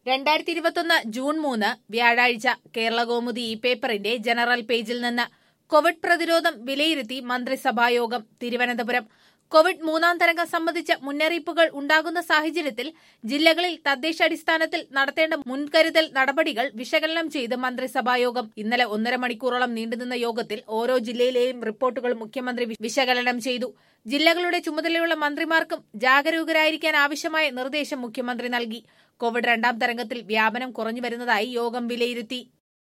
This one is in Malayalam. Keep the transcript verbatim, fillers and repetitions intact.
രണ്ടായിരത്തി ഇരുപത്തൊന്ന് ജൂൺ മൂന്ന് വ്യാഴാഴ്ച കേരളകൗമുദി ഈ പേപ്പറിന്റെ ജനറൽ പേജിൽ നിന്ന് കോവിഡ് പ്രതിരോധം വിലയിരുത്തി മന്ത്രിസഭായോഗം തിരുവനന്തപുരം. കോവിഡ് മൂന്നാം തരംഗം സംബന്ധിച്ച മുന്നറിയിപ്പുകൾ ഉണ്ടാകുന്ന സാഹചര്യത്തിൽ ജില്ലകളിൽ തദ്ദേശാടിസ്ഥാനത്തിൽ നടത്തേണ്ട മുൻകരുതൽ നടപടികൾ വിശകലനം ചെയ്ത് മന്ത്രിസഭായോഗം. ഇന്നലെ ഒന്നര മണിക്കൂറോളം നീണ്ടുനിന്ന യോഗത്തിൽ ഓരോ ജില്ലയിലെയും റിപ്പോർട്ടുകൾ മുഖ്യമന്ത്രി വിശകലനം ചെയ്തു. ജില്ലകളുടെ ചുമതലയുള്ള മന്ത്രിമാർക്കും ജാഗരൂകരായിരിക്കാൻ ആവശ്യമായ നിർദ്ദേശം മുഖ്യമന്ത്രി നൽകി. കോവിഡ് രണ്ടാം തരംഗത്തിൽ വ്യാപനം കുറഞ്ഞുവരുന്നതായി യോഗം വിലയിരുത്തി.